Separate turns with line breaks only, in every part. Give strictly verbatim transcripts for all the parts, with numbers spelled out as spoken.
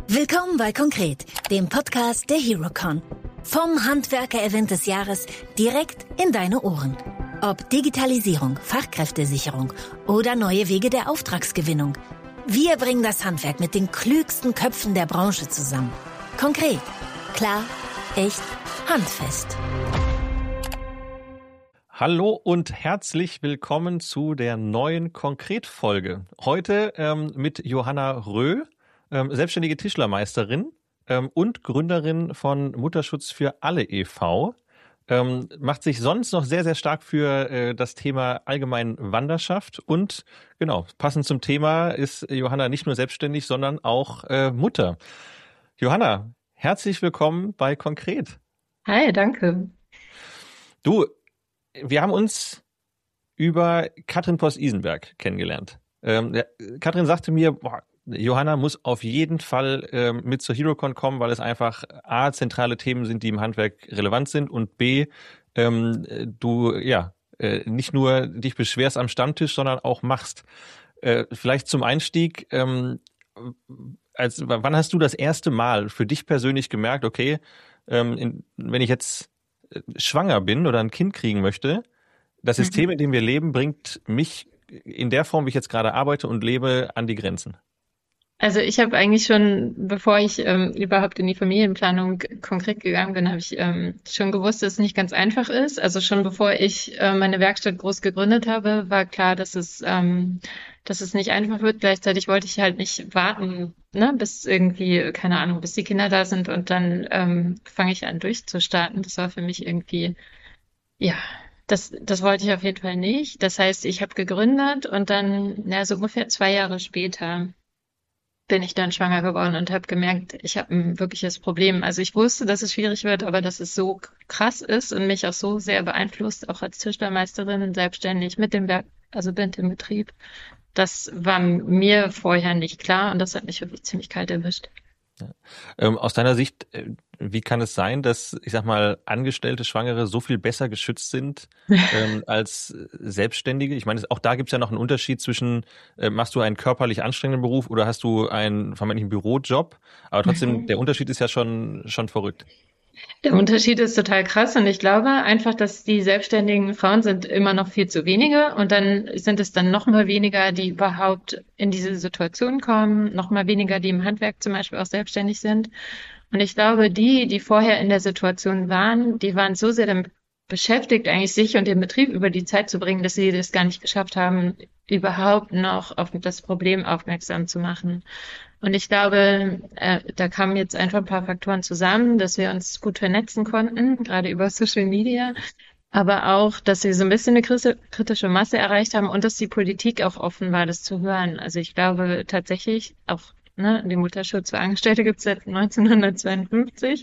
Willkommen bei Konkret, dem Podcast der HeroCon. Vom Handwerker-Event des Jahres direkt in deine Ohren. Ob Digitalisierung, Fachkräftesicherung oder neue Wege der Auftragsgewinnung. Wir bringen das Handwerk mit den klügsten Köpfen der Branche zusammen. Konkret, klar, echt, handfest.
Hallo und herzlich willkommen zu der neuen Konkret-Folge. Heute ähm, mit Johanna Röh, ähm, selbstständige Tischlermeisterin ähm, und Gründerin von Mutterschutz für alle e V Ähm, macht sich sonst noch sehr, sehr stark für äh, das Thema allgemein Wanderschaft und genau, passend zum Thema ist Johanna nicht nur selbstständig, sondern auch äh, Mutter. Johanna, herzlich willkommen bei Konkret.
Hi, danke.
Du, wir haben uns über Katrin Post-Isenberg kennengelernt. Ähm, der, Katrin sagte mir, boah, Johanna muss auf jeden Fall ähm, mit zur HeroCon kommen, weil es einfach A, zentrale Themen sind, die im Handwerk relevant sind und B, ähm, du ja äh, nicht nur dich beschwerst am Stammtisch, sondern auch machst. Äh, vielleicht zum Einstieg, ähm, als, wann hast du das erste Mal für dich persönlich gemerkt, okay, ähm, in, wenn ich jetzt schwanger bin oder ein Kind kriegen möchte, das System, mhm. in dem wir leben, bringt mich in der Form, wie ich jetzt gerade arbeite und lebe, an die Grenzen?
Also ich habe eigentlich schon, bevor ich ähm, überhaupt in die Familienplanung konkret gegangen bin, habe ich ähm, schon gewusst, dass es nicht ganz einfach ist. Also schon bevor ich äh, meine Werkstatt groß gegründet habe, war klar, dass es ähm, dass es nicht einfach wird. Gleichzeitig wollte ich halt nicht warten, ne, bis irgendwie, keine Ahnung, bis die Kinder da sind und dann ähm, fange ich an durchzustarten. Das war für mich irgendwie, ja, das das wollte ich auf jeden Fall nicht. Das heißt, ich habe gegründet und dann, ja, so ungefähr zwei Jahre später bin ich dann schwanger geworden und habe gemerkt, ich habe ein wirkliches Problem. Also ich wusste, dass es schwierig wird, aber dass es so krass ist und mich auch so sehr beeinflusst, auch als Tischlermeisterin, selbstständig mit dem Werk, also Bind im Betrieb, das war mir vorher nicht klar und das hat mich wirklich ziemlich kalt erwischt.
Ja. Ähm, aus deiner Sicht, wie kann es sein, dass, ich sag mal, angestellte Schwangere so viel besser geschützt sind ähm, als Selbstständige? Ich meine, auch da gibt es ja noch einen Unterschied zwischen, äh, machst du einen körperlich anstrengenden Beruf oder hast du einen vermeintlichen Bürojob? Aber trotzdem, mhm. der Unterschied ist ja schon, schon verrückt.
Der Unterschied ist total krass und ich glaube einfach, dass die selbstständigen Frauen sind immer noch viel zu wenige und dann sind es dann noch mal weniger, die überhaupt in diese Situation kommen, noch mal weniger, die im Handwerk zum Beispiel auch selbstständig sind. Und ich glaube, die, die vorher in der Situation waren, die waren so sehr damit beschäftigt, eigentlich sich und den Betrieb über die Zeit zu bringen, dass sie das gar nicht geschafft haben, überhaupt noch auf das Problem aufmerksam zu machen. Und ich glaube, äh, da kamen jetzt einfach ein paar Faktoren zusammen, dass wir uns gut vernetzen konnten, gerade über Social Media, aber auch, dass wir so ein bisschen eine kritische Masse erreicht haben und dass die Politik auch offen war, das zu hören. Also ich glaube tatsächlich, auch ne, den Mutterschutz für Angestellte gibt es seit neunzehnhundertzweiundfünfzig.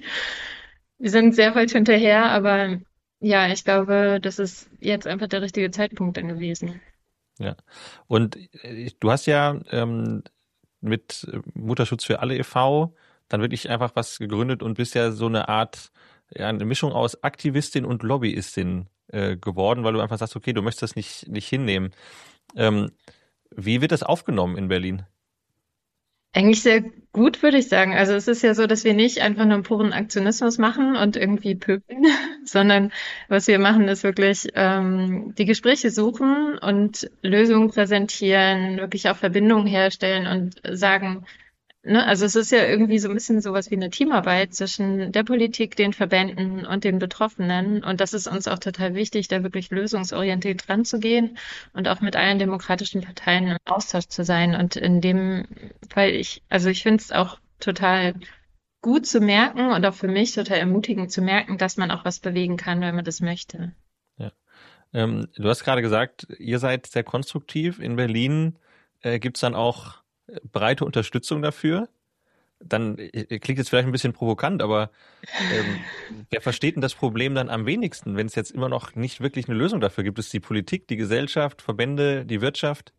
Wir sind sehr weit hinterher, aber ja, ich glaube, das ist jetzt einfach der richtige Zeitpunkt dann gewesen.
Ja, und du hast ja ähm, mit Mutterschutz für alle e V dann wirklich einfach was gegründet und bist ja so eine Art, ja, eine Mischung aus Aktivistin und Lobbyistin äh, geworden, weil du einfach sagst, okay, du möchtest das nicht, nicht hinnehmen. Ähm, wie wird das aufgenommen in Berlin?
Eigentlich sehr gut, würde ich sagen. Also es ist ja so, dass wir nicht einfach nur einen puren Aktionismus machen und irgendwie pöbeln, sondern was wir machen, ist wirklich ähm, die Gespräche suchen und Lösungen präsentieren, wirklich auch Verbindungen herstellen und sagen, ne, also es ist ja irgendwie so ein bisschen sowas wie eine Teamarbeit zwischen der Politik, den Verbänden und den Betroffenen. Und das ist uns auch total wichtig, da wirklich lösungsorientiert dran zu gehen und auch mit allen demokratischen Parteien im Austausch zu sein. Und in dem Fall ich, also ich finde es auch total gut zu merken und auch für mich total ermutigend zu merken, dass man auch was bewegen kann, wenn man das möchte.
Ja. Ähm, du hast gerade gesagt, ihr seid sehr konstruktiv. In Berlin äh, gibt es dann auch breite Unterstützung dafür. Dann klingt jetzt vielleicht ein bisschen provokant, aber ähm, wer versteht denn das Problem dann am wenigsten, wenn es jetzt immer noch nicht wirklich eine Lösung dafür gibt? Ist die Politik, die Gesellschaft, Verbände, die Wirtschaft?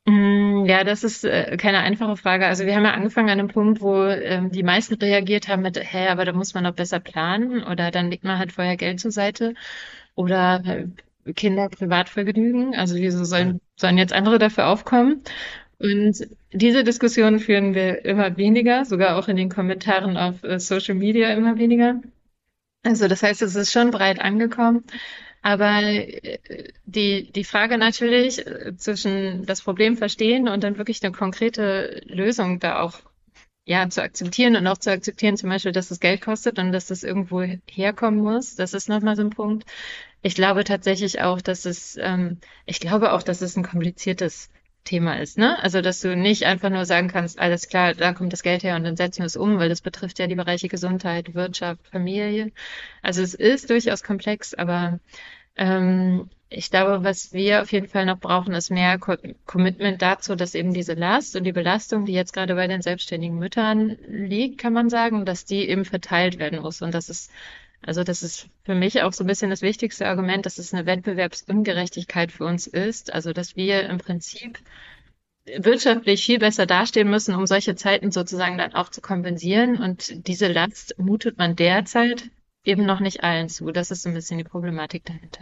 Ja, das ist äh, keine einfache Frage. Also wir haben ja angefangen an einem Punkt, wo ähm, die meisten reagiert haben mit, hä, aber da muss man doch besser planen oder dann legt man halt vorher Geld zur Seite oder äh, Kinder Privatvergnügen. Also wieso sollen, sollen jetzt andere dafür aufkommen? Und diese Diskussion führen wir immer weniger, sogar auch in den Kommentaren auf äh, Social Media immer weniger. Also das heißt, es ist schon breit angekommen. Aber äh, die, die Frage natürlich äh, zwischen das Problem verstehen und dann wirklich eine konkrete Lösung da auch ja zu akzeptieren und auch zu akzeptieren, zum Beispiel, dass es Geld kostet und dass das irgendwo herkommen muss. Das ist nochmal so ein Punkt. Ich glaube tatsächlich auch, dass es, ähm, ich glaube auch, dass es ein kompliziertes Thema ist, ne? Also, dass du nicht einfach nur sagen kannst, alles klar, da kommt das Geld her und dann setzen wir es um, weil das betrifft ja die Bereiche Gesundheit, Wirtschaft, Familie. Also es ist durchaus komplex, aber ähm, ich glaube, was wir auf jeden Fall noch brauchen, ist mehr Co Commitment dazu, dass eben diese Last und die Belastung, die jetzt gerade bei den selbstständigen Müttern liegt, kann man sagen, dass die eben verteilt werden muss. Und das ist, also das ist für mich auch so ein bisschen das wichtigste Argument, dass es eine Wettbewerbsungerechtigkeit für uns ist. Also dass wir im Prinzip wirtschaftlich viel besser dastehen müssen, um solche Zeiten sozusagen dann auch zu kompensieren. Und diese Last mutet man derzeit eben noch nicht allen zu. Das ist so ein bisschen die Problematik dahinter.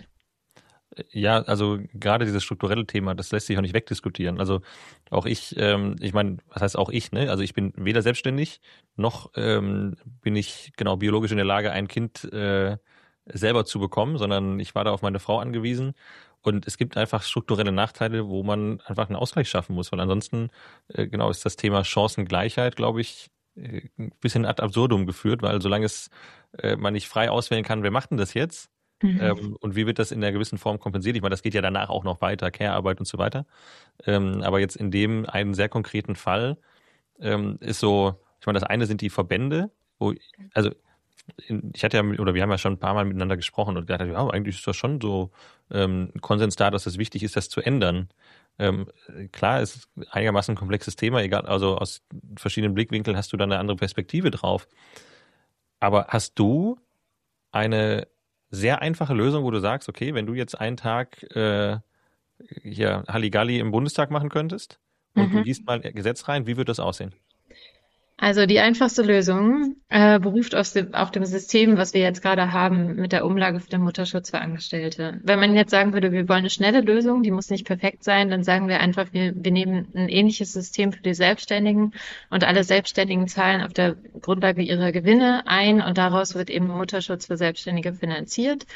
Ja, also gerade dieses strukturelle Thema, das lässt sich auch nicht wegdiskutieren. Also auch ich, ähm, ich meine, was heißt auch ich, ne? Also ich bin weder selbstständig, noch ähm, bin ich genau biologisch in der Lage, ein Kind äh, selber zu bekommen, sondern ich war da auf meine Frau angewiesen. Und es gibt einfach strukturelle Nachteile, wo man einfach einen Ausgleich schaffen muss, weil ansonsten, äh, genau, ist das Thema Chancengleichheit, glaube ich, äh, ein bisschen ad absurdum geführt, weil solange es äh, man nicht frei auswählen kann, wer macht denn das jetzt?
Mhm.
Ähm, und wie wird das in einer gewissen Form kompensiert? Ich meine, das geht ja danach auch noch weiter, Care-Arbeit und so weiter. Ähm, aber jetzt in dem einen sehr konkreten Fall ähm, ist so, ich meine, das eine sind die Verbände, wo, also in, ich hatte ja, mit- oder wir haben ja schon ein paar Mal miteinander gesprochen und gesagt, ja, eigentlich ist das schon so ähm, ein Konsens da, dass es wichtig ist, das zu ändern. Ähm, klar, es ist ein einigermaßen ein komplexes Thema, egal, also aus verschiedenen Blickwinkeln hast du da eine andere Perspektive drauf. Aber hast du eine sehr einfache Lösung, wo du sagst, okay, wenn du jetzt einen Tag äh, hier Halligalli im Bundestag machen könntest und du
Mhm.
gießt mal ein Gesetz rein, wie wird das aussehen?
Also die einfachste Lösung äh, beruft auf dem, auf dem System, was wir jetzt gerade haben mit der Umlage für den Mutterschutz für Angestellte. Wenn man jetzt sagen würde, wir wollen eine schnelle Lösung, die muss nicht perfekt sein, dann sagen wir einfach, wir, wir nehmen ein ähnliches System für die Selbstständigen und alle Selbstständigen zahlen auf der Grundlage ihrer Gewinne ein und daraus wird eben Mutterschutz für Selbstständige finanziert.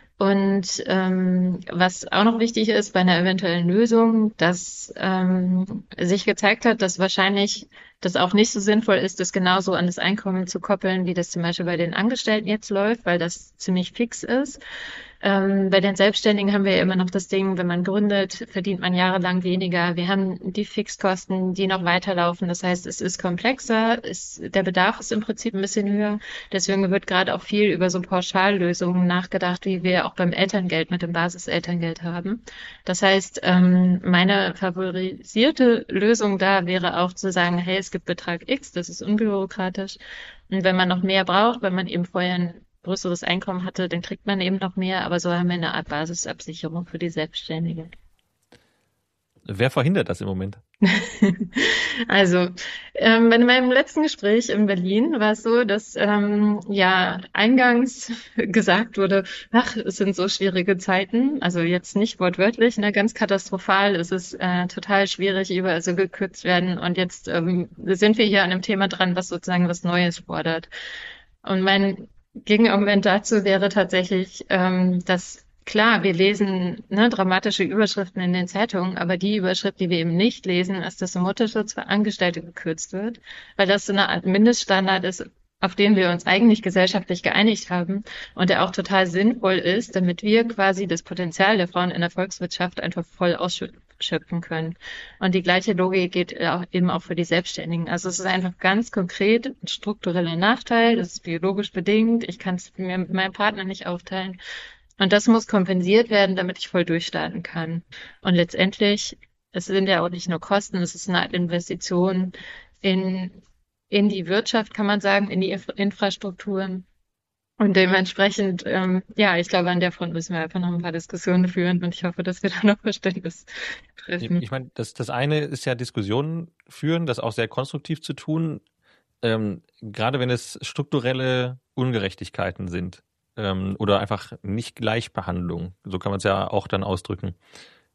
Und ähm, was auch noch wichtig ist bei einer eventuellen Lösung, dass ähm, sich gezeigt hat, dass wahrscheinlich das auch nicht so sinnvoll ist, das genauso an das Einkommen zu koppeln, wie das zum Beispiel bei den Angestellten jetzt läuft, weil das ziemlich fix ist. Ähm, bei den Selbstständigen haben wir ja immer noch das Ding, wenn man gründet, verdient man jahrelang weniger. Wir haben die Fixkosten, die noch weiterlaufen. Das heißt, es ist komplexer, es, der Bedarf ist im Prinzip ein bisschen höher. Deswegen wird gerade auch viel über so Pauschallösungen nachgedacht, wie wir auch beim Elterngeld mit dem Basiselterngeld haben. Das heißt, ähm, meine favorisierte Lösung da wäre auch zu sagen, hey, es gibt Betrag X, das ist unbürokratisch. Und wenn man noch mehr braucht, weil man eben vorher ein größeres Einkommen hatte, dann kriegt man eben noch mehr, aber so haben wir eine Art Basisabsicherung für die Selbstständigen.
Wer verhindert das im Moment?
Also, ähm, bei meinem letzten Gespräch in Berlin war es so, dass ähm, ja eingangs gesagt wurde, ach, es sind so schwierige Zeiten. Also jetzt nicht wortwörtlich, ne, ganz katastrophal. Es ist äh, total schwierig, überall so gekürzt werden. Und jetzt ähm, sind wir hier an einem Thema dran, was sozusagen was Neues fordert. Und mein Gegenargument dazu wäre tatsächlich, ähm, dass klar, wir lesen ne, dramatische Überschriften in den Zeitungen, aber die Überschrift, die wir eben nicht lesen, ist, dass der Mutterschutz für Angestellte gekürzt wird, weil das so eine Art Mindeststandard ist, auf den wir uns eigentlich gesellschaftlich geeinigt haben und der auch total sinnvoll ist, damit wir quasi das Potenzial der Frauen in der Volkswirtschaft einfach voll ausschöpfen können. Und die gleiche Logik geht auch eben auch für die Selbstständigen. Also es ist einfach ganz konkret ein struktureller Nachteil, das ist biologisch bedingt, ich kann es mir mit meinem Partner nicht aufteilen. Und das muss kompensiert werden, damit ich voll durchstarten kann. Und letztendlich, es sind ja auch nicht nur Kosten, es ist eine Art Investition in, in die Wirtschaft, kann man sagen, in die Infra Infrastrukturen. Und dementsprechend, ähm, ja, ich glaube, an der Front müssen wir einfach noch ein paar Diskussionen führen und ich hoffe, dass wir da noch Verständnis
Ich,
treffen.
ich meine, das, das eine ist ja Diskussionen führen, das auch sehr konstruktiv zu tun, ähm, gerade wenn es strukturelle Ungerechtigkeiten sind ähm, oder einfach nicht Gleichbehandlung, so kann man es ja auch dann ausdrücken.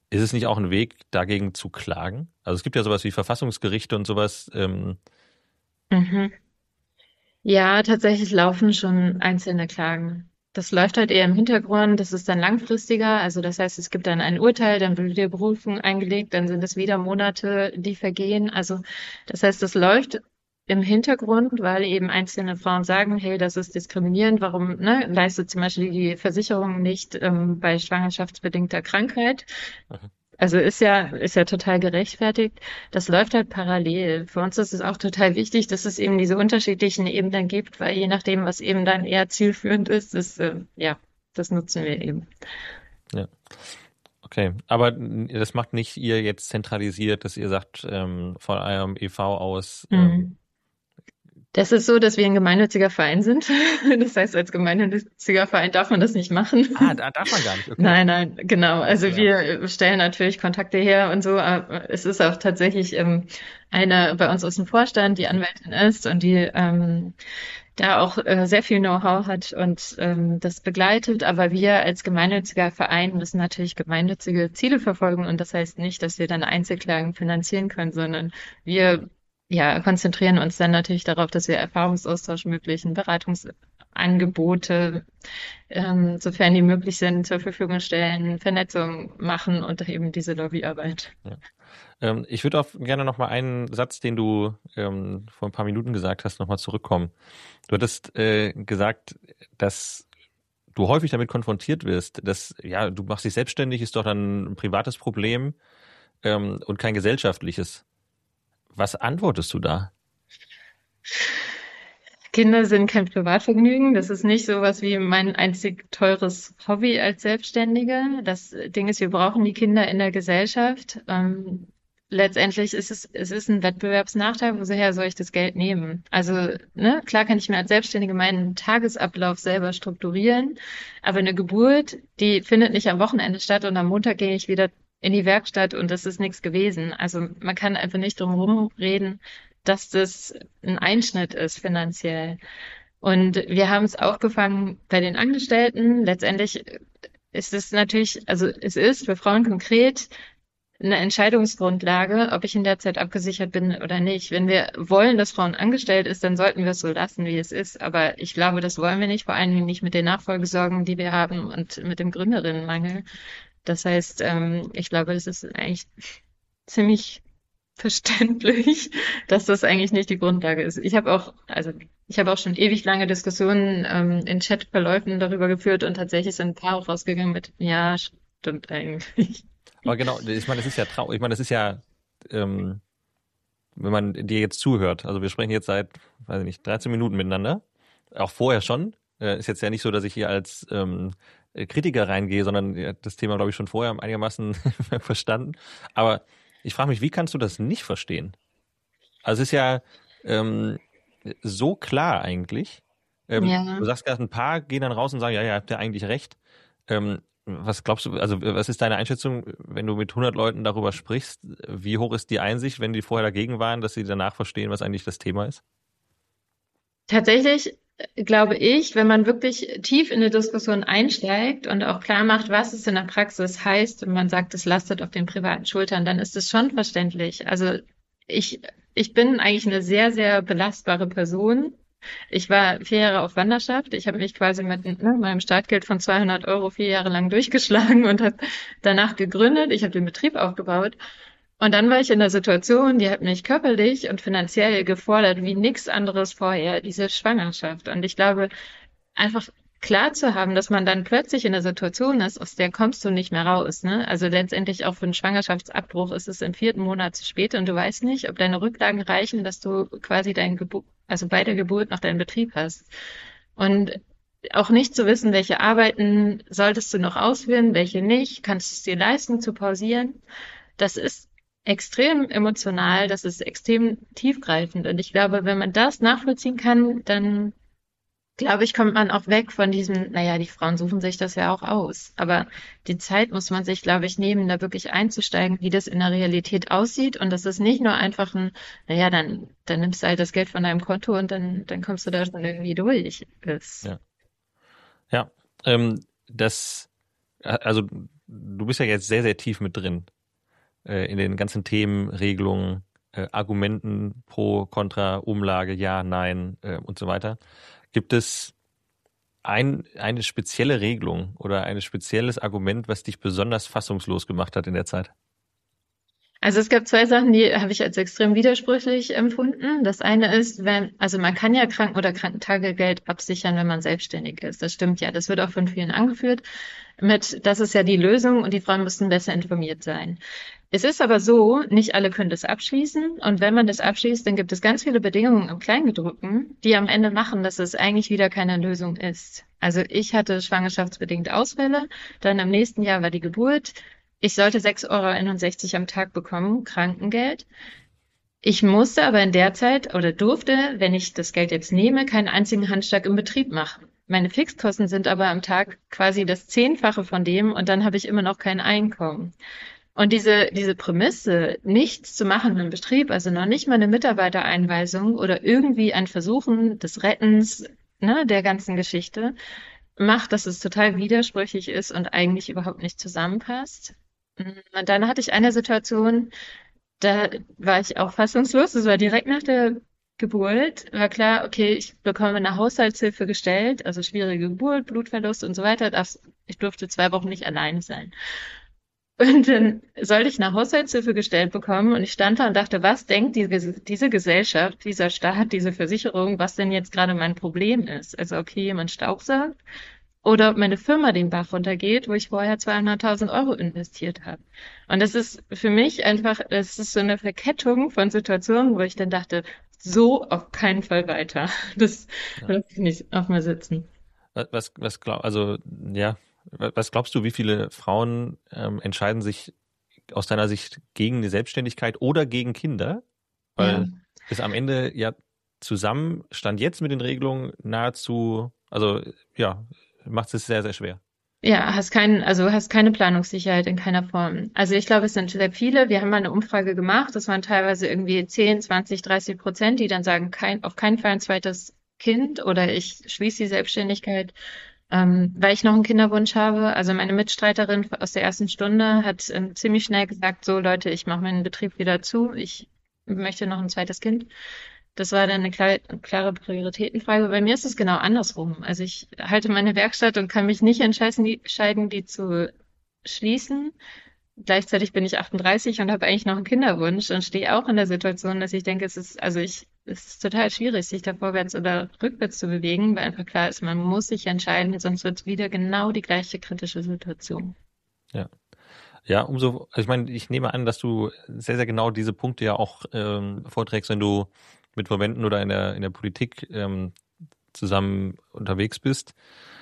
Ist es nicht auch ein Weg, dagegen zu klagen? Also es gibt ja sowas wie Verfassungsgerichte und sowas. Ähm,
Mhm. Ja, tatsächlich laufen schon einzelne Klagen. Das läuft halt eher im Hintergrund, das ist dann langfristiger. Also das heißt, es gibt dann ein Urteil, dann wird die Berufung eingelegt, dann sind es wieder Monate, die vergehen. Also das heißt, das läuft im Hintergrund, weil eben einzelne Frauen sagen, hey, das ist diskriminierend, warum, ne, leistet zum Beispiel die Versicherung nicht ähm, bei schwangerschaftsbedingter Krankheit. Also ist ja, ist ja total gerechtfertigt. Das läuft halt parallel. Für uns ist es auch total wichtig, dass es eben diese unterschiedlichen Ebenen gibt, weil je nachdem, was eben dann eher zielführend ist, das, äh, ja, das nutzen wir eben.
ja, okay. Aber das macht nicht ihr jetzt zentralisiert, dass ihr sagt, ähm, von eurem E V aus, ähm,
Mhm. Das ist so, dass wir ein gemeinnütziger Verein sind. Das heißt, als gemeinnütziger Verein darf man das nicht machen.
ah, da darf man gar nicht, okay.
Nein, nein, genau.
Hab ich
Also
gelernt.
wir stellen natürlich Kontakte her und so, aber es ist auch tatsächlich ähm, eine bei uns aus dem Vorstand, die Anwältin ist und die ähm, da auch äh, sehr viel Know-how hat und ähm, das begleitet. Aber wir als gemeinnütziger Verein müssen natürlich gemeinnützige Ziele verfolgen und das heißt nicht, dass wir dann Einzelklagen finanzieren können, sondern wir ja, konzentrieren uns dann natürlich darauf, dass wir Erfahrungsaustausch ermöglichen, Beratungsangebote, ähm, sofern die möglich sind, zur Verfügung stellen, Vernetzung machen und eben diese Lobbyarbeit.
Ja. Ähm, ich würde auch gerne noch mal einen Satz, den du ähm, vor ein paar Minuten gesagt hast, noch mal zurückkommen. Du hattest äh, gesagt, dass du häufig damit konfrontiert wirst, dass, ja, du machst dich selbstständig, ist doch dann ein privates Problem ähm, und kein gesellschaftliches. Was antwortest du da?
Kinder sind kein Privatvergnügen. Das ist nicht sowas wie mein einzig teures Hobby als Selbstständige. Das Ding ist, wir brauchen die Kinder in der Gesellschaft. Ähm, letztendlich ist es, es ist ein Wettbewerbsnachteil. Woher soll ich das Geld nehmen? Also, ne, klar kann ich mir als Selbstständige meinen Tagesablauf selber strukturieren, aber eine Geburt, die findet nicht am Wochenende statt und am Montag gehe ich wieder in die Werkstatt und das ist nichts gewesen. Also man kann einfach nicht drum herum reden, dass das ein Einschnitt ist finanziell. Und wir haben es aufgefangen bei den Angestellten. Letztendlich ist es natürlich, also es ist für Frauen konkret eine Entscheidungsgrundlage, ob ich in der Zeit abgesichert bin oder nicht. Wenn wir wollen, dass Frauen angestellt ist, dann sollten wir es so lassen, wie es ist. Aber ich glaube, das wollen wir nicht, vor allen Dingen nicht mit den Nachfolgesorgen, die wir haben und mit dem Gründerinnenmangel. Das heißt, ähm, ich glaube, es ist eigentlich ziemlich verständlich, dass das eigentlich nicht die Grundlage ist. Ich habe auch, also ich habe auch schon ewig lange Diskussionen ähm, in Chatverläufen darüber geführt und tatsächlich sind ein paar auch rausgegangen mit, ja, stimmt eigentlich.
Aber genau, ich meine, das ist ja traurig. Ich meine, das ist ja, ähm, wenn man dir jetzt zuhört, also wir sprechen jetzt seit, weiß ich nicht, dreizehn Minuten miteinander, auch vorher schon. Äh, ist jetzt ja nicht so, dass ich hier als ähm, Kritiker reingehe, sondern ja, das Thema, glaube ich, schon vorher einigermaßen verstanden. Aber ich frage mich, wie kannst du das nicht verstehen? Also es ist ja ähm, so klar eigentlich. Ähm,
Ja.
du sagst gerade, ein paar gehen dann raus und sagen, ja, ja, habt ihr eigentlich recht. Ähm, was glaubst du, also was ist deine Einschätzung, wenn du mit hundert Leuten darüber sprichst, wie hoch ist die Einsicht, wenn die vorher dagegen waren, dass sie danach verstehen, was eigentlich das Thema ist?
Tatsächlich äh, glaube ich, wenn man wirklich tief in eine Diskussion einsteigt und auch klar macht, was es in der Praxis heißt, und man sagt, es lastet auf den privaten Schultern, dann ist es schon verständlich. Also ich, ich bin eigentlich eine sehr, sehr belastbare Person. Ich war vier Jahre auf Wanderschaft. Ich habe mich quasi mit ne, meinem Startgeld von zweihundert Euro vier Jahre lang durchgeschlagen und habe danach gegründet. Ich habe den Betrieb aufgebaut. Und dann war ich in der Situation, die hat mich körperlich und finanziell gefordert wie nichts anderes vorher, diese Schwangerschaft. Und ich glaube, einfach klar zu haben, dass man dann plötzlich in der Situation ist, aus der kommst du nicht mehr raus. Ne? Also letztendlich auch für einen Schwangerschaftsabbruch ist es im vierten Monat zu spät und du weißt nicht, ob deine Rücklagen reichen, dass du quasi dein Geburt, also bei der Geburt noch deinen Betrieb hast. Und auch nicht zu wissen, welche Arbeiten solltest du noch ausführen, welche nicht, kannst du es dir leisten zu pausieren. Das ist extrem emotional, das ist extrem tiefgreifend. Und ich glaube, wenn man das nachvollziehen kann, dann glaube ich, kommt man auch weg von diesem, naja, die Frauen suchen sich das ja auch aus. Aber die Zeit muss man sich, glaube ich, nehmen, da wirklich einzusteigen, wie das in der Realität aussieht. Und das ist nicht nur einfach ein, naja, dann, dann nimmst du halt das Geld von deinem Konto und dann, dann kommst du da schon irgendwie durch. Das,
Ja, ja. Ähm, das, also du bist ja jetzt sehr, sehr tief mit drin äh, in den ganzen Themen, Regelungen, äh, Argumenten pro, kontra, Umlage, ja, nein äh, und so weiter. Gibt es ein, eine spezielle Regelung oder ein spezielles Argument, was dich besonders fassungslos gemacht hat in der Zeit?
Also es gab zwei Sachen, die habe ich als extrem widersprüchlich empfunden. Das eine ist, wenn, also man kann ja Kranken- oder Krankentagegeld absichern, wenn man selbstständig ist. Das stimmt ja. Das wird auch von vielen angeführt mit, das ist ja die Lösung und die Frauen müssten besser informiert sein. Es ist aber so, nicht alle können das abschließen. Und wenn man das abschließt, dann gibt es ganz viele Bedingungen im Kleingedruckten, die am Ende machen, dass es eigentlich wieder keine Lösung ist. Also ich hatte schwangerschaftsbedingt Ausfälle, dann im nächsten Jahr war die Geburt. Ich sollte sechs Euro einundsechzig am Tag bekommen, Krankengeld. Ich musste aber in der Zeit oder durfte, wenn ich das Geld jetzt nehme, keinen einzigen Handschlag im Betrieb machen. Meine Fixkosten sind aber am Tag quasi das Zehnfache von dem und dann habe ich immer noch kein Einkommen. Und diese, diese Prämisse, nichts zu machen im Betrieb, also noch nicht mal eine Mitarbeitereinweisung oder irgendwie ein Versuchen des Rettens, ne, der ganzen Geschichte, macht, dass es total widersprüchlich ist und eigentlich überhaupt nicht zusammenpasst. Und dann hatte ich eine Situation, da war ich auch fassungslos. Das war direkt nach der Geburt. War klar, okay, ich bekomme eine Haushaltshilfe gestellt, also schwierige Geburt, Blutverlust und so weiter. Das, ich durfte zwei Wochen nicht alleine sein. Und dann sollte ich eine Haushaltshilfe gestellt bekommen und ich stand da und dachte, was denkt diese, diese Gesellschaft, dieser Staat, diese Versicherung, was denn jetzt gerade mein Problem ist? Also okay, jemand staubsaugt oder ob meine Firma den Bach runtergeht, wo ich vorher zweihunderttausend Euro investiert habe. Und das ist für mich einfach, das ist so eine Verkettung von Situationen, wo ich dann dachte, so auf keinen Fall weiter. Das
Ja.
lasse ich nicht auf mir sitzen.
Was, was, was glaub, also, ja, was glaubst du, wie viele Frauen ähm, entscheiden sich aus deiner Sicht gegen die Selbstständigkeit oder gegen Kinder? Weil
Ja.
es am Ende ja zusammen, Stand jetzt mit den Regelungen, nahezu, also ja, macht es sehr, sehr schwer.
Ja, hast keinen, also hast keine Planungssicherheit in keiner Form. Also ich glaube, es sind sehr viele. Wir haben mal eine Umfrage gemacht. Das waren teilweise irgendwie zehn, zwanzig, dreißig Prozent, die dann sagen, kein, auf keinen Fall ein zweites Kind oder ich schließe die Selbstständigkeit, ähm, weil ich noch einen Kinderwunsch habe. Also meine Mitstreiterin aus der ersten Stunde hat ähm, ziemlich schnell gesagt, so Leute, ich mache meinen Betrieb wieder zu. Ich möchte noch ein zweites Kind. Das war dann eine klare, klare Prioritätenfrage. Bei mir ist es genau andersrum. Also ich halte meine Werkstatt und kann mich nicht entscheiden, die, entscheiden, die zu schließen. Gleichzeitig bin ich achtunddreißig und habe eigentlich noch einen Kinderwunsch und stehe auch in der Situation, dass ich denke, es ist, also ich, es ist total schwierig, sich da vorwärts oder rückwärts zu bewegen, weil einfach klar ist, man muss sich entscheiden, sonst wird es wieder genau die gleiche kritische Situation.
Ja. Ja, umso, also ich meine, ich nehme an, dass du sehr, sehr genau diese Punkte ja auch ähm, vorträgst, wenn du mit Verbänden oder in der, in der Politik ähm, zusammen unterwegs bist.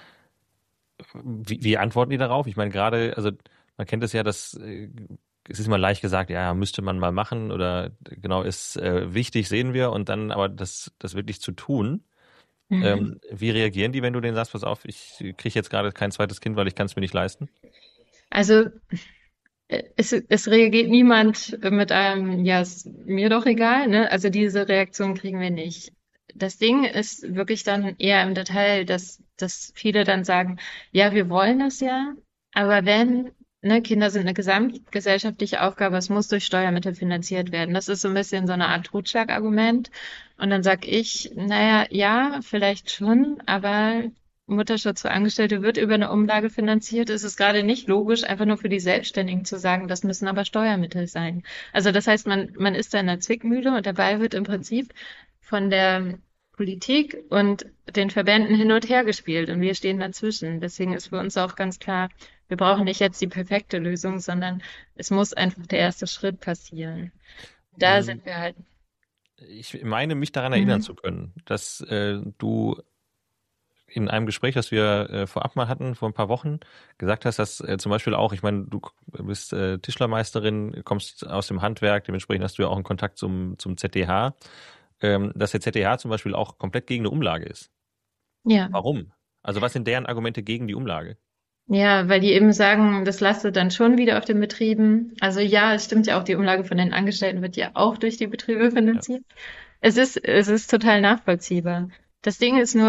Wie, wie antworten die darauf? Ich meine, gerade, also man kennt es ja, dass äh, es ist immer leicht gesagt, ja, müsste man mal machen oder genau ist äh, wichtig, sehen wir und dann aber das, das wirklich zu tun.
Mhm.
Ähm, wie reagieren die, wenn du denen sagst, pass auf, ich kriege jetzt gerade kein zweites Kind, weil ich kann es mir nicht leisten?
Also Es, es reagiert niemand mit einem, ja, ist mir doch egal, ne? Also diese Reaktion kriegen wir nicht. Das Ding ist wirklich dann eher im Detail, dass, dass viele dann sagen, ja, wir wollen das ja, aber wenn, ne, Kinder sind eine gesamtgesellschaftliche Aufgabe, es muss durch Steuermittel finanziert werden. Das ist so ein bisschen so eine Art Totschlagargument. Und dann sag ich, naja, ja, vielleicht schon, aber Mutterschutz für Angestellte wird über eine Umlage finanziert. Es ist gerade nicht logisch, einfach nur für die Selbstständigen zu sagen, das müssen aber Steuermittel sein. Also das heißt, man, man ist da in der Zwickmühle und dabei wird im Prinzip von der Politik und den Verbänden hin und her gespielt und wir stehen dazwischen. Deswegen ist für uns auch ganz klar, wir brauchen nicht jetzt die perfekte Lösung, sondern es muss einfach der erste Schritt passieren. Da
Mhm.
sind wir halt.
Ich meine, mich daran erinnern
Mhm.
zu können, dass äh, du in einem Gespräch, das wir äh, vorab mal hatten, vor ein paar Wochen, gesagt hast, dass äh, zum Beispiel auch, ich meine, du bist äh, Tischlermeisterin, kommst aus dem Handwerk, dementsprechend hast du ja auch einen Kontakt zum, zum Z D H, ähm, dass der Z D H zum Beispiel auch komplett gegen eine Umlage ist.
Ja.
Warum? Also was sind deren Argumente gegen die Umlage?
Ja, weil die eben sagen, das lastet dann schon wieder auf den Betrieben. Also ja, es stimmt ja auch, die Umlage von den Angestellten wird ja auch durch die Betriebe
Ja.
finanziert. Es ist, es ist total nachvollziehbar. Das Ding ist nur,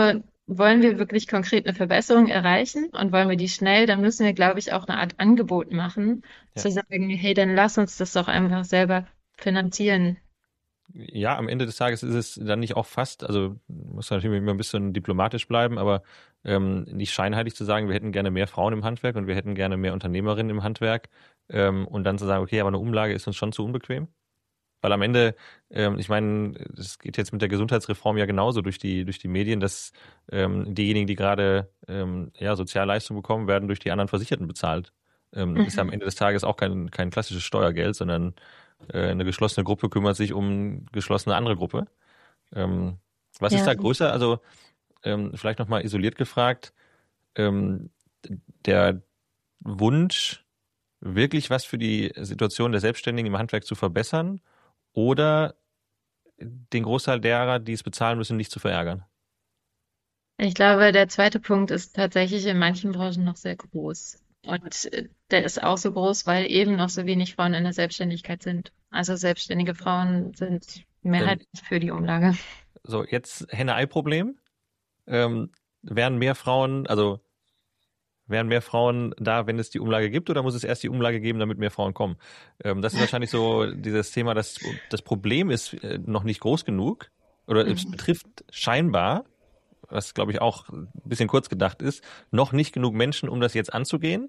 wollen wir wirklich konkret eine Verbesserung erreichen und wollen wir die schnell, dann müssen wir, glaube ich, auch eine Art Angebot machen,
Ja.
zu sagen, hey, dann lass uns das doch einfach selber finanzieren.
Ja, am Ende des Tages ist es dann nicht auch fast, also muss natürlich immer ein bisschen diplomatisch bleiben, aber ähm, nicht scheinheilig zu sagen, wir hätten gerne mehr Frauen im Handwerk und wir hätten gerne mehr Unternehmerinnen im Handwerk ähm, und dann zu sagen, okay, aber eine Umlage ist uns schon zu unbequem. Weil am Ende, ähm, ich meine, es geht jetzt mit der Gesundheitsreform ja genauso durch die, durch die Medien, dass ähm, diejenigen, die gerade ähm, ja, Sozialleistungen bekommen, werden durch die anderen Versicherten bezahlt. Ähm, Ist ja am
Mhm.
Ende des Tages auch kein, kein klassisches Steuergeld, sondern äh, eine geschlossene Gruppe kümmert sich um eine geschlossene andere Gruppe. Ähm, was ist
Ja.
da größer? Also ähm, vielleicht nochmal isoliert gefragt, ähm, der Wunsch, wirklich was für die Situation der Selbstständigen im Handwerk zu verbessern oder den Großteil derer, die es bezahlen müssen, nicht zu verärgern?
Ich glaube, der zweite Punkt ist tatsächlich in manchen Branchen noch sehr groß. Und äh, der ist auch so groß, weil eben noch so wenig Frauen in der Selbstständigkeit sind. Also selbstständige Frauen sind
Denn
mehrheitlich für die Umlage.
so jetzt Henne-Ei-Problem. Ähm, wären mehr Frauen, also wären mehr Frauen da, wenn es die Umlage gibt, oder muss es erst die Umlage geben, damit mehr Frauen kommen? Ähm, das ist wahrscheinlich so dieses Thema, dass das Problem ist äh, noch nicht groß genug oder es
Mhm.
betrifft scheinbar, was glaube ich auch ein bisschen kurz gedacht ist, noch nicht genug Menschen, um das jetzt anzugehen.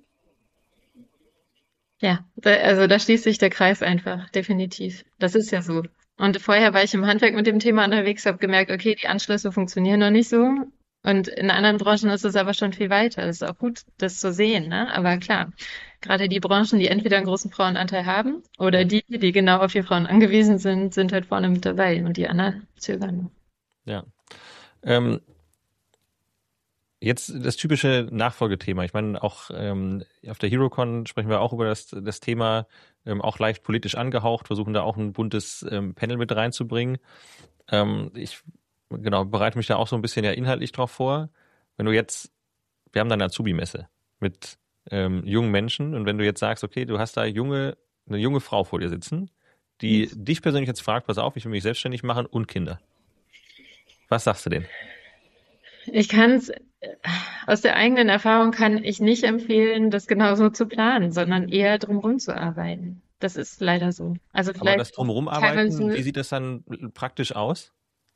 Ja, da, also da schließt sich der Kreis einfach, definitiv. Das ist ja so. Und vorher war ich im Handwerk mit dem Thema unterwegs, habe gemerkt, okay, die Anschlüsse funktionieren noch nicht so. Und in anderen Branchen ist es aber schon viel weiter. Das ist auch gut, das zu sehen, ne? Aber klar, gerade die Branchen, die entweder einen großen Frauenanteil haben oder
Ja,
die, die genau auf die Frauen angewiesen sind, sind halt vorne mit dabei und die anderen zögern.
ja. Ähm, Jetzt das typische Nachfolgethema. Ich meine, auch ähm, auf der HeroCon sprechen wir auch über das, das Thema, ähm, auch leicht politisch angehaucht, versuchen da auch ein buntes ähm, Panel mit reinzubringen. Ähm, ich genau bereite mich da auch so ein bisschen ja inhaltlich drauf vor. Wenn du jetzt, wir haben da eine Azubi-Messe mit ähm, jungen Menschen und wenn du jetzt sagst, okay, du hast da junge, eine junge Frau vor dir sitzen, die dich persönlich jetzt fragt, pass auf, ich will mich selbstständig machen und Kinder. Was sagst du denen?
Ich kann es, aus der eigenen Erfahrung kann ich nicht empfehlen, das genauso zu planen, sondern eher drumherum zu arbeiten. Das ist leider so. Also
Aber das
vielleicht auch
Drumherum arbeiten, wie
teilweise
sieht das dann praktisch aus?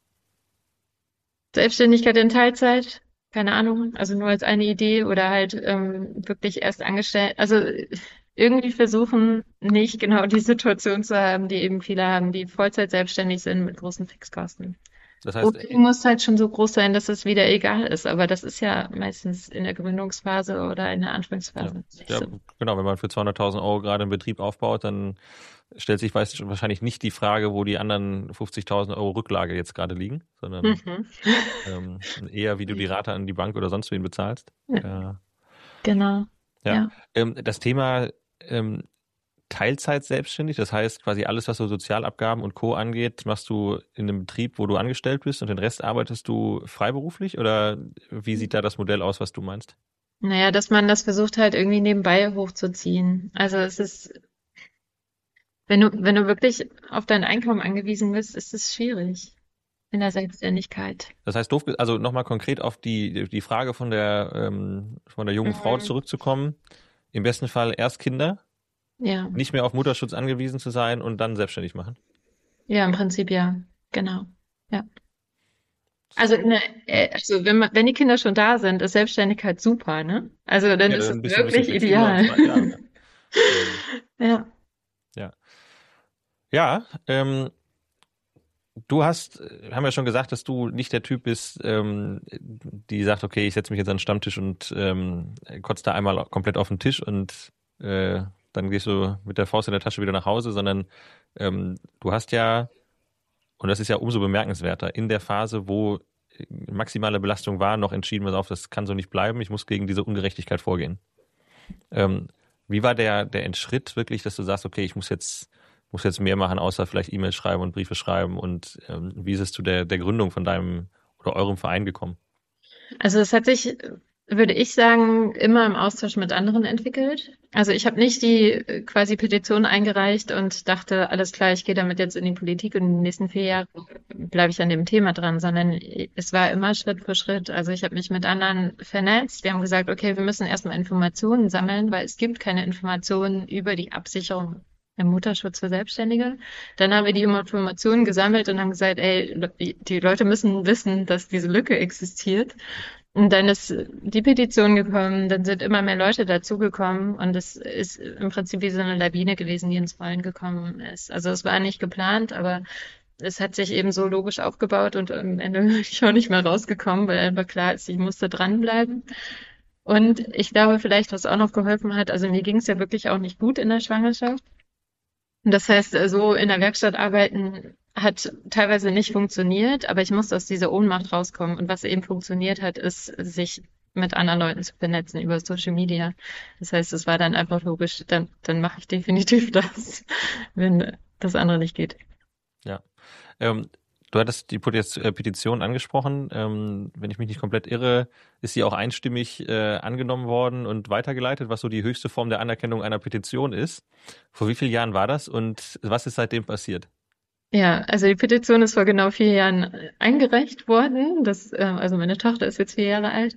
Selbstständigkeit in Teilzeit, keine Ahnung, also nur als eine Idee oder halt ähm, wirklich erst angestellt. Also irgendwie versuchen, nicht genau die Situation zu haben, die eben viele haben, die Vollzeit selbstständig sind mit großen Fixkosten.
Das heißt,
Und die muss halt schon so groß sein, dass es wieder egal ist. Aber das ist ja meistens in der Gründungsphase oder in der
ja,
Anfangsphase nicht
ja,
so.
genau, wenn man für zweihunderttausend Euro gerade einen Betrieb aufbaut, dann stellt sich weiß- wahrscheinlich nicht die Frage, wo die anderen fünfzigtausend Euro Rücklage jetzt gerade liegen, sondern
Mhm.
ähm, eher, wie du die Rate an die Bank oder sonst wen bezahlst.
Ja,
Ja,
genau.
ja.
Ja.
Ähm, das Thema ähm, Teilzeit selbstständig, das heißt quasi alles, was so Sozialabgaben und Co. angeht, machst du in einem Betrieb, wo du angestellt bist und den Rest arbeitest du freiberuflich oder wie sieht da das Modell aus, was du meinst?
Naja, dass man das versucht halt irgendwie nebenbei hochzuziehen. Also es ist, wenn du, wenn du wirklich auf dein Einkommen angewiesen bist, ist es schwierig in der Selbstständigkeit.
Das heißt, doof, ge- also nochmal konkret auf die, die Frage von der, ähm, von der jungen Frau
Mhm.
zurückzukommen. Im besten Fall erst Kinder,
Ja,
nicht mehr auf Mutterschutz angewiesen zu sein und dann selbstständig machen.
ja, im Prinzip ja, genau. Ja. Also, ne, äh, also wenn man, wenn die Kinder schon da sind, ist Selbstständigkeit super, ne? Also dann
Ja,
ist es
dann bist du ein bisschen
wirklich
flexibler und
ideal.
zwar, ja, ja. Ähm,
Ja.
ja. Ja, ähm, du hast, äh, haben ja schon gesagt, dass du nicht der Typ bist, ähm, die sagt, okay, ich setze mich jetzt an den Stammtisch und ähm, kotze da einmal komplett auf den Tisch und äh, dann gehst du mit der Faust in der Tasche wieder nach Hause, sondern ähm, du hast ja, und das ist ja umso bemerkenswerter, in der Phase, wo äh, maximale Belastung war, noch entschieden, pass auf, das kann so nicht bleiben, ich muss gegen diese Ungerechtigkeit vorgehen. Ähm, Wie war der, der Schritt wirklich, dass du sagst, okay, ich muss jetzt, muss jetzt mehr machen, außer vielleicht E-Mails schreiben und Briefe schreiben und ähm, wie ist es zu der, der Gründung von deinem oder eurem Verein gekommen?
Also es hat sich würde ich sagen, immer im Austausch mit anderen entwickelt. Also ich habe nicht die äh, quasi Petition eingereicht und dachte, alles klar, ich gehe damit jetzt in die Politik und in den nächsten vier Jahren bleibe ich an dem Thema dran, sondern es war immer Schritt für Schritt. Also ich habe mich mit anderen vernetzt. Wir haben gesagt, okay, wir müssen erstmal Informationen sammeln, weil es gibt keine Informationen über die Absicherung im Mutterschutz für Selbstständige. Dann haben wir die Informationen gesammelt und haben gesagt, ey, die Leute müssen wissen, dass diese Lücke existiert. Und dann ist die Petition gekommen, dann sind immer mehr Leute dazugekommen und es ist im Prinzip wie so eine Lawine gewesen, die ins Rollen gekommen ist. Also es war nicht geplant, aber es hat sich eben so logisch aufgebaut und am Ende bin ich auch nicht mehr rausgekommen, weil einfach klar ist, ich musste dranbleiben. Und ich glaube vielleicht, was auch noch geholfen hat, also mir ging es ja wirklich auch nicht gut in der Schwangerschaft. Und das heißt, so in der Werkstatt arbeiten hat teilweise nicht funktioniert, aber ich musste aus dieser Ohnmacht rauskommen. Und was eben funktioniert hat, ist, sich mit anderen Leuten zu vernetzen über Social Media. Das heißt, es war dann einfach logisch, dann, dann mache ich definitiv das, wenn das andere nicht geht.
Ja. Ähm, du hattest die Petition angesprochen. Ähm, wenn ich mich nicht komplett irre, ist sie auch einstimmig äh, angenommen worden und weitergeleitet, was so die höchste Form der Anerkennung einer Petition ist. Vor wie vielen Jahren war das und was ist seitdem passiert?
Ja, also die Petition ist vor genau vier Jahren eingereicht worden. Das, äh, also meine Tochter ist jetzt vier Jahre alt.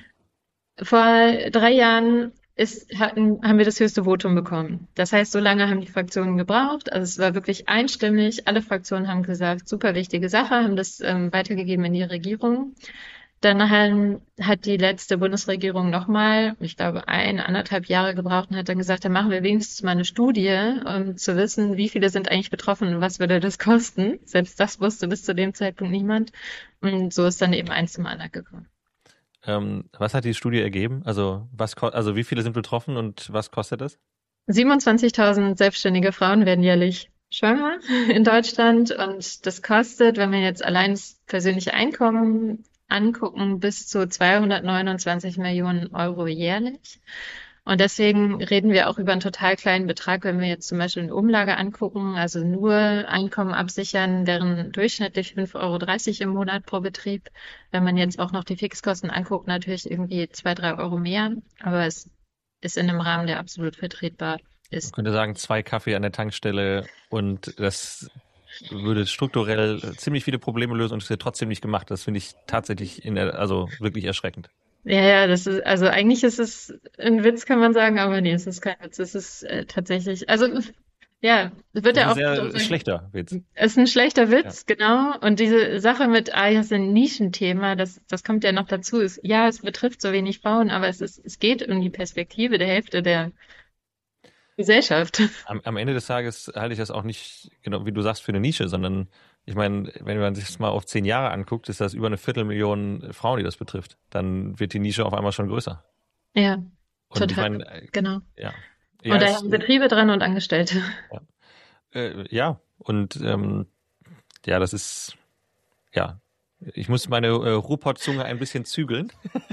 Vor drei Jahren ist, hatten, haben wir das höchste Votum bekommen. Das heißt, so lange haben die Fraktionen gebraucht. Also es war wirklich einstimmig. Alle Fraktionen haben gesagt, super wichtige Sache, haben das ähm, weitergegeben in die Regierung. Dann haben, hat die letzte Bundesregierung nochmal, ich glaube, ein, anderthalb Jahre gebraucht und hat dann gesagt, dann machen wir wenigstens mal eine Studie, um zu wissen, wie viele sind eigentlich betroffen und was würde das kosten. Selbst das wusste bis zu dem Zeitpunkt niemand. Und so ist dann eben eins zum anderen gekommen.
Ähm, was hat die Studie ergeben? Also, was, also wie viele sind betroffen und was kostet das?
siebenundzwanzigtausend selbstständige Frauen werden jährlich schwanger in Deutschland und das kostet, wenn wir jetzt allein das persönliche Einkommen angucken, bis zu zweihundertneunundzwanzig Millionen Euro jährlich. Und deswegen reden wir auch über einen total kleinen Betrag, wenn wir jetzt zum Beispiel eine Umlage angucken, also nur Einkommen absichern, wären durchschnittlich fünf Euro dreißig im Monat pro Betrieb. Wenn man jetzt auch noch die Fixkosten anguckt, natürlich irgendwie zwei, drei Euro mehr, aber es ist in einem Rahmen, der absolut vertretbar ist.
Man könnte sagen, zwei Kaffee an der Tankstelle und das würde strukturell ziemlich viele Probleme lösen und es wird trotzdem nicht gemacht. Das finde ich tatsächlich in der, also wirklich erschreckend.
Ja, ja, das ist, also eigentlich ist es ein Witz, kann man sagen, aber nee, es ist kein Witz. Es ist äh, tatsächlich, also ja, es wird
das
ja auch.
Ist ein sehr schlechter Witz.
Es ist ein schlechter Witz,
ja.
Genau. Und diese Sache mit, ah, das ist ein Nischenthema, das, das kommt ja noch dazu. Ist, ja, es betrifft so wenig Frauen, aber es ist, es geht um die Perspektive der Hälfte der Gesellschaft.
Am, am Ende des Tages halte ich das auch nicht, genau wie du sagst, für eine Nische, sondern ich meine, wenn man sich das mal auf zehn Jahre anguckt, ist das über eine Viertelmillion Frauen, die das betrifft. Dann wird die Nische auf einmal schon größer.
Ja,
und
total.
Ich meine,
genau.
Ja. Ja,
und da
es,
haben Betriebe dran und Angestellte.
Ja, äh, ja. und ähm, ja, das ist, ja, ich muss meine äh, Ruhrpott-Zunge ein bisschen zügeln.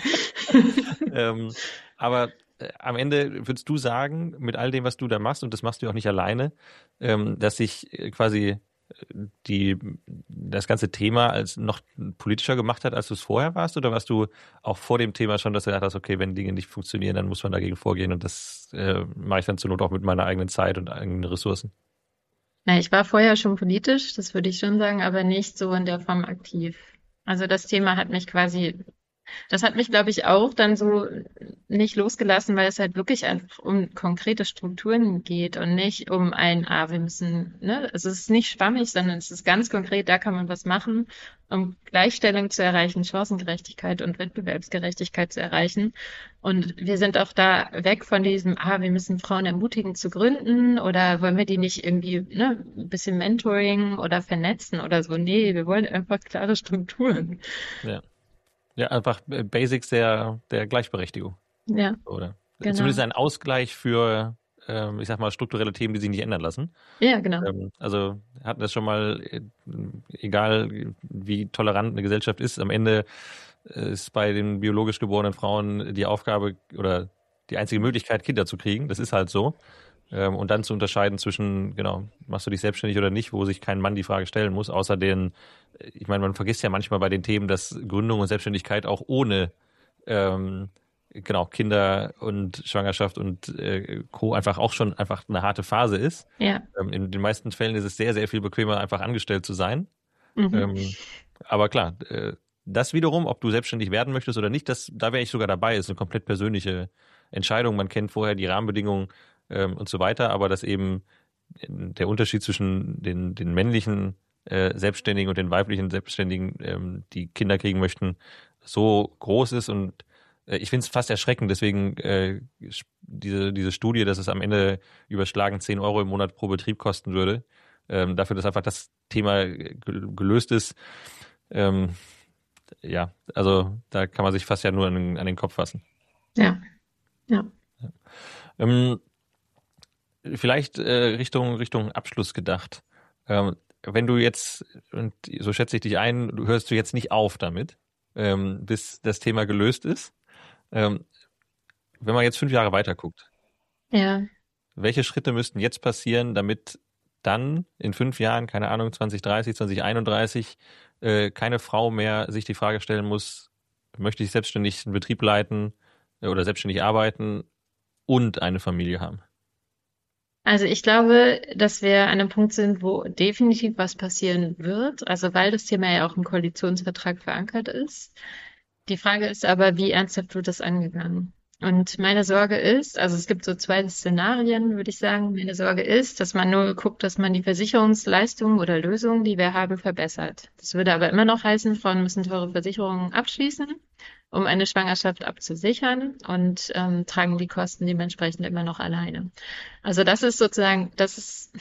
ähm, aber äh, am Ende würdest du sagen, mit all dem, was du da machst, und das machst du auch nicht alleine, ähm, dass sich äh, quasi die das ganze Thema als noch politischer gemacht hat, als du es vorher warst? Oder warst du auch vor dem Thema schon, dass du gedacht hast, okay, wenn Dinge nicht funktionieren, dann muss man dagegen vorgehen und das äh, mache ich dann zur Not auch mit meiner eigenen Zeit und eigenen Ressourcen?
Na, ich war vorher schon politisch, das würde ich schon sagen, aber nicht so in der Form aktiv. Also das Thema hat mich quasi, das hat mich, glaube ich, auch dann so nicht losgelassen, weil es halt wirklich einfach um konkrete Strukturen geht und nicht um ein, ah, wir müssen, ne, also es ist nicht schwammig, sondern es ist ganz konkret, da kann man was machen, um Gleichstellung zu erreichen, Chancengerechtigkeit und Wettbewerbsgerechtigkeit zu erreichen. Und wir sind auch da weg von diesem, ah, wir müssen Frauen ermutigen zu gründen oder wollen wir die nicht irgendwie, ne, ein bisschen Mentoring oder vernetzen oder so. Nee, wir wollen einfach klare Strukturen.
Ja. Ja, einfach Basics der, der Gleichberechtigung.
Ja.
Oder
genau.
Zumindest ein Ausgleich für, ähm, ich sag mal, strukturelle Themen, die sich nicht ändern lassen.
Ja, genau.
Ähm, also hatten das schon mal, egal wie tolerant eine Gesellschaft ist, am Ende ist bei den biologisch geborenen Frauen die Aufgabe oder die einzige Möglichkeit, Kinder zu kriegen. Das ist halt so. Ähm, und dann zu unterscheiden zwischen, genau, machst du dich selbstständig oder nicht, wo sich kein Mann die Frage stellen muss, außer den, ich meine, man vergisst ja manchmal bei den Themen, dass Gründung und Selbstständigkeit auch ohne ähm, genau, Kinder und Schwangerschaft und äh, Co. einfach auch schon einfach eine harte Phase ist.
Ja.
Ähm, in den meisten Fällen ist es sehr, sehr viel bequemer, einfach angestellt zu sein.
Mhm.
Ähm, aber klar, äh, das wiederum, ob du selbstständig werden möchtest oder nicht, das, da wäre ich sogar dabei, ist eine komplett persönliche Entscheidung. Man kennt vorher die Rahmenbedingungen ähm, und so weiter, aber dass eben der Unterschied zwischen den, den männlichen äh, Selbstständigen und den weiblichen Selbstständigen, ähm, die Kinder kriegen möchten, so groß ist. Und äh, ich finde es fast erschreckend. Deswegen äh, diese, diese Studie, dass es am Ende überschlagen zehn Euro im Monat pro Betrieb kosten würde, ähm, dafür, dass einfach das Thema gelöst ist. Ähm, ja, also da kann man sich fast ja nur an den, an den Kopf fassen.
Ja, ja.
Ja. Ähm, vielleicht äh, Richtung, Richtung Abschluss gedacht. Ähm, wenn du jetzt, und so schätze ich dich ein, du hörst du jetzt nicht auf damit, ähm, bis das Thema gelöst ist. Ähm, wenn man jetzt fünf Jahre weiter guckt,
Ja.
welche Schritte müssten jetzt passieren, damit dann in fünf Jahren, keine Ahnung, zwanzig dreißig, zwanzig einunddreißig, äh, keine Frau mehr sich die Frage stellen muss, möchte ich selbstständig einen Betrieb leiten äh, oder selbstständig arbeiten und eine Familie haben?
Also ich glaube, dass wir an einem Punkt sind, wo definitiv was passieren wird. Also weil das Thema ja auch im Koalitionsvertrag verankert ist. Die Frage ist aber, wie ernsthaft wird das angegangen? Und meine Sorge ist, also es gibt so zwei Szenarien, würde ich sagen. Meine Sorge ist, dass man nur guckt, dass man die Versicherungsleistungen oder Lösungen, die wir haben, verbessert. Das würde aber immer noch heißen, Frauen müssen teure Versicherungen abschließen, um eine Schwangerschaft abzusichern und ähm, tragen die Kosten dementsprechend immer noch alleine. Also das ist sozusagen, das ist,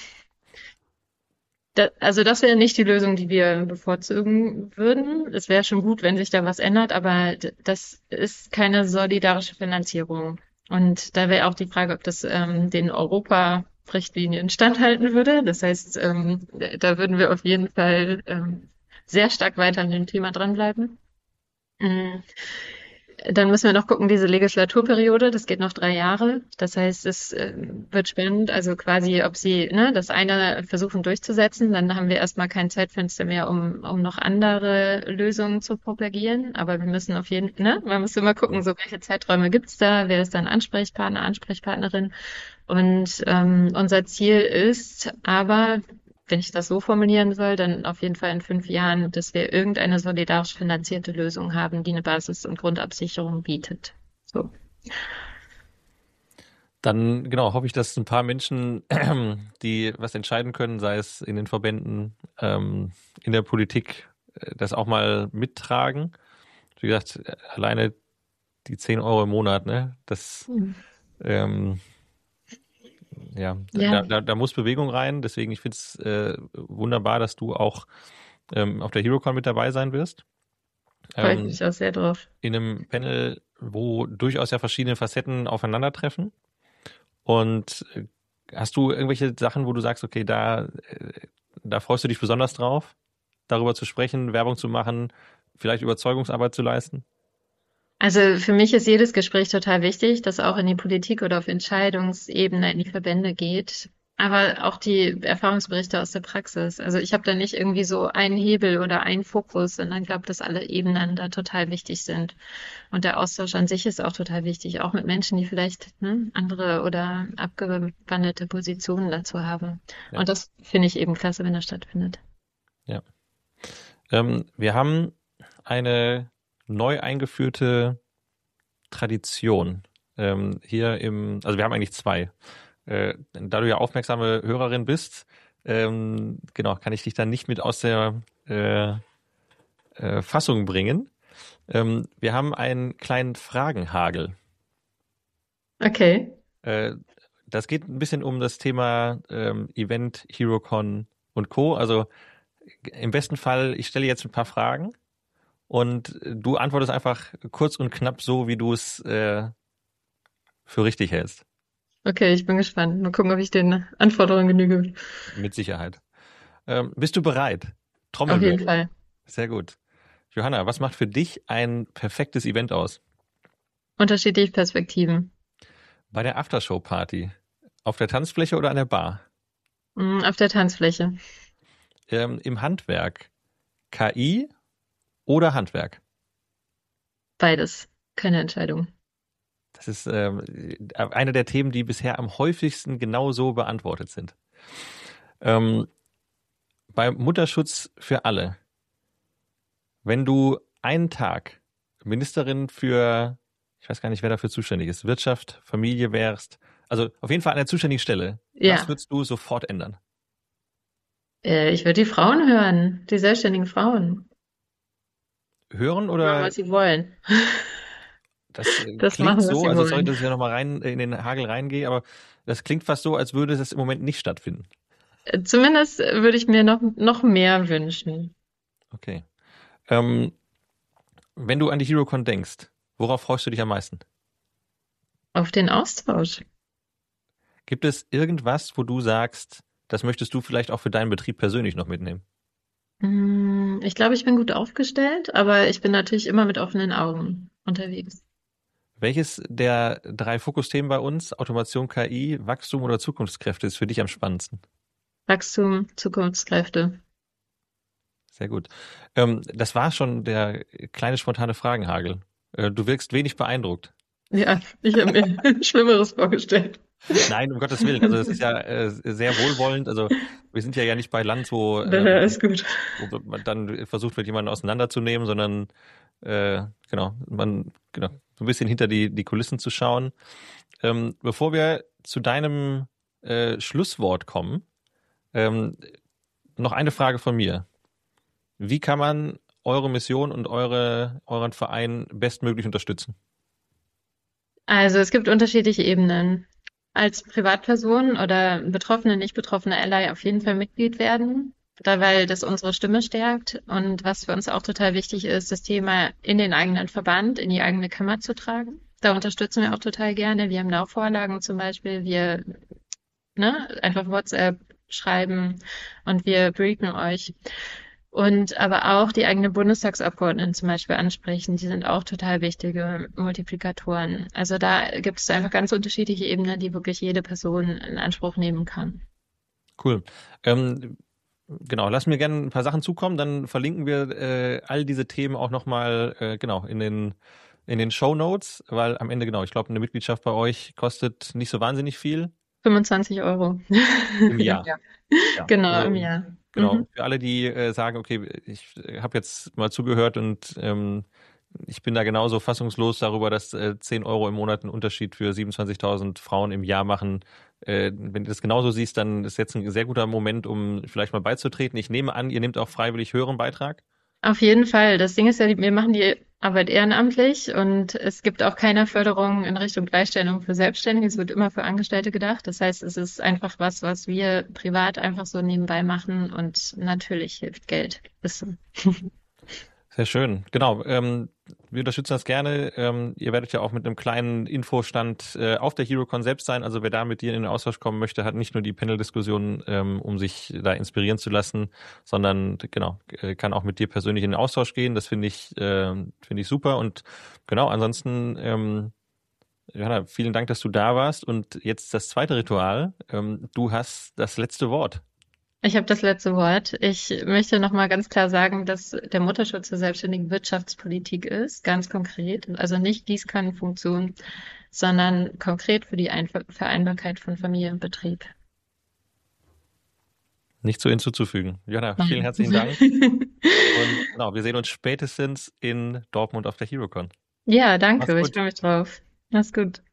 da, also das wäre nicht die Lösung, die wir bevorzugen würden. Es wäre schon gut, wenn sich da was ändert, aber d- das ist keine solidarische Finanzierung. Und da wäre auch die Frage, ob das ähm, den Europa-Richtlinien standhalten würde. Das heißt, ähm, da würden wir auf jeden Fall ähm, sehr stark weiter an dem Thema dranbleiben. Mm. Dann müssen wir noch gucken, diese Legislaturperiode, das geht noch drei Jahre. Das heißt, es äh, wird spannend, also quasi, ob sie ne, das eine versuchen durchzusetzen, dann haben wir erstmal kein Zeitfenster mehr, um, um noch andere Lösungen zu propagieren. Aber wir müssen auf jeden Fall, ne, man muss immer gucken, so welche Zeiträume gibt's da, wer ist dann Ansprechpartner, Ansprechpartnerin. Und ähm, unser Ziel ist aber, wenn ich das so formulieren soll, dann auf jeden Fall in fünf Jahren, dass wir irgendeine solidarisch finanzierte Lösung haben, die eine Basis- und Grundabsicherung bietet. So.
Dann, genau, hoffe ich, dass ein paar Menschen, die was entscheiden können, sei es in den Verbänden, ähm, in der Politik, äh, das auch mal mittragen. Wie gesagt, äh, alleine die zehn Euro im Monat, ne, das,
Hm.
ähm, ja,
Ja,
da, da, da muss Bewegung rein. Deswegen, ich finde es äh, wunderbar, dass du auch ähm, auf der HeroCon mit dabei sein wirst.
freue ich
Ähm,
mich auch sehr drauf.
in einem Panel, wo durchaus ja verschiedene Facetten aufeinandertreffen. Und äh, hast du irgendwelche Sachen, wo du sagst, okay, da, äh, da freust du dich besonders drauf, darüber zu sprechen, Werbung zu machen, vielleicht Überzeugungsarbeit zu leisten?
Also für mich ist jedes Gespräch total wichtig, das auch in die Politik oder auf Entscheidungsebene in die Verbände geht. Aber auch die Erfahrungsberichte aus der Praxis. Also ich habe da nicht irgendwie so einen Hebel oder einen Fokus, sondern glaube, dass alle Ebenen da total wichtig sind. Und der Austausch an sich ist auch total wichtig, auch mit Menschen, die vielleicht ne, andere oder abgewandelte Positionen dazu haben.
Ja,
Und das finde ich eben klasse, wenn das stattfindet.
ja. Ähm, wir haben eine neu eingeführte Tradition ähm, hier im, also wir haben eigentlich zwei. Äh, da du ja aufmerksame Hörerin bist, ähm, genau, kann ich dich dann nicht mit aus der äh, äh, Fassung bringen. Ähm, wir haben einen kleinen Fragenhagel.
Okay.
Äh, das geht ein bisschen um das Thema ähm, Event, HeroCon und Co. Also im besten Fall, ich stelle jetzt ein paar Fragen und du antwortest einfach kurz und knapp so, wie du es äh, für richtig hältst.
Okay, ich bin gespannt. Mal gucken, ob ich den Anforderungen genüge.
Mit Sicherheit. Ähm, bist du bereit?
Auf jeden
Trommelwirbel.
Fall.
Sehr gut. Johanna, was macht für dich ein perfektes Event aus?
Unterschiedliche Perspektiven.
Bei der Aftershow-Party? Auf der Tanzfläche oder an der Bar?
Mm, Auf der Tanzfläche.
Ähm, im Handwerk? K I oder Handwerk?
Beides. Keine Entscheidung.
Das ist ähm, eine der Themen, die bisher am häufigsten genau so beantwortet sind. Ähm, bei Mutterschutz für alle, wenn du einen Tag Ministerin für, ich weiß gar nicht, wer dafür zuständig ist, Wirtschaft, Familie wärst, also auf jeden Fall an der zuständigen Stelle,
Ja.
was würdest du sofort ändern?
Äh, ich würde die Frauen hören, die selbstständigen Frauen.
Hören
Machen,
oder
was sie wollen.
das äh,
Das
klingt
machen, was
so,
sie
also sorry,
wollen.
dass ich ja nochmal rein in den Hagel reingehe, aber das klingt fast so, als würde das im Moment nicht stattfinden.
Äh, Zumindest äh, würde ich mir noch, noch mehr wünschen.
Okay. Ähm, wenn du an die HeroCon denkst, worauf freust du dich am meisten?
Auf den Austausch.
Gibt es irgendwas, wo du sagst, das möchtest du vielleicht auch für deinen Betrieb persönlich noch mitnehmen?
Mm, Ich glaube, ich bin gut aufgestellt, aber ich bin natürlich immer mit offenen Augen unterwegs.
Welches der drei Fokusthemen bei uns, Automation, K I, Wachstum oder Zukunftskräfte, ist für dich am spannendsten?
Wachstum, Zukunftskräfte.
Sehr gut. Ähm, das war schon der kleine spontane Fragenhagel. Äh, du wirkst wenig beeindruckt.
Ja, ich habe mir Schlimmeres vorgestellt.
Nein, um Gottes Willen. Also das ist ja äh, sehr wohlwollend. Also wir sind ja ja nicht bei Land, wo,
Daher
ähm,
ist gut.
wo man dann versucht wird, jemanden auseinanderzunehmen, sondern äh, genau, man genau so ein bisschen hinter die die Kulissen zu schauen. Ähm, bevor wir zu deinem äh, Schlusswort kommen, ähm, noch eine Frage von mir. Wie kann man eure Mission und eure euren Verein bestmöglich unterstützen?
Also es gibt unterschiedliche Ebenen. Als Privatperson oder betroffene, nicht betroffene Ally auf jeden Fall Mitglied werden, da weil das unsere Stimme stärkt und was für uns auch total wichtig ist, das Thema in den eigenen Verband, in die eigene Kammer zu tragen. Da unterstützen wir auch total gerne. Wir haben da auch Vorlagen zum Beispiel. Wir ne, einfach WhatsApp schreiben und wir briefen euch. Und aber auch die eigenen Bundestagsabgeordneten zum Beispiel ansprechen, die sind auch total wichtige Multiplikatoren. Also da gibt es einfach ganz unterschiedliche Ebenen, die wirklich jede Person in Anspruch nehmen kann.
Cool. Ähm, genau, lass mir gerne ein paar Sachen zukommen, dann verlinken wir äh, all diese Themen auch nochmal äh, genau in den in den Shownotes, weil am Ende genau, ich glaube, eine Mitgliedschaft bei euch kostet nicht so wahnsinnig viel
fünfundzwanzig Euro.
im Jahr.
Ja.
Ja,
Genau,
also
im Jahr.
genau,
Mhm.
für alle, die äh, sagen, okay, ich äh, habe jetzt mal zugehört und ähm, ich bin da genauso fassungslos darüber, dass äh, zehn Euro im Monat einen Unterschied für siebenundzwanzigtausend Frauen im Jahr machen. Äh, wenn du das genauso siehst, dann ist jetzt ein sehr guter Moment, um vielleicht mal beizutreten. Ich nehme an, ihr nehmt auch freiwillig höheren Beitrag.
Auf jeden Fall. Das Ding ist ja, wir machen die Arbeit ehrenamtlich und es gibt auch keine Förderung in Richtung Gleichstellung für Selbstständige. Es wird immer für Angestellte gedacht. Das heißt, es ist einfach was, was wir privat einfach so nebenbei machen und natürlich hilft Geld. Wissen.
Sehr schön. Genau. Ähm, wir unterstützen das gerne. Ähm, ihr werdet ja auch mit einem kleinen Infostand äh, auf der HeroCon selbst sein. Also wer da mit dir in den Austausch kommen möchte, hat nicht nur die Panel-Diskussion, ähm, um sich da inspirieren zu lassen, sondern genau, äh, kann auch mit dir persönlich in den Austausch gehen. Das finde ich, äh, finde ich super. Und genau, ansonsten, ähm, Johanna, vielen Dank, dass du da warst. Und jetzt das zweite Ritual. Ähm, du hast das letzte Wort.
Ich habe das letzte Wort. Ich möchte noch mal ganz klar sagen, dass der Mutterschutz zur selbstständigen Wirtschaftspolitik ist, ganz konkret. Also nicht Gießkannenfunktion, sondern konkret für die Einver- Vereinbarkeit von Familie und Betrieb.
Nicht so hinzuzufügen. Johanna, vielen
Nein.
herzlichen Dank. Und genau, wir sehen uns spätestens in Dortmund auf der HeroCon.
Ja,
Mach's
danke. Ich
gut.
freue mich drauf. Mach's gut.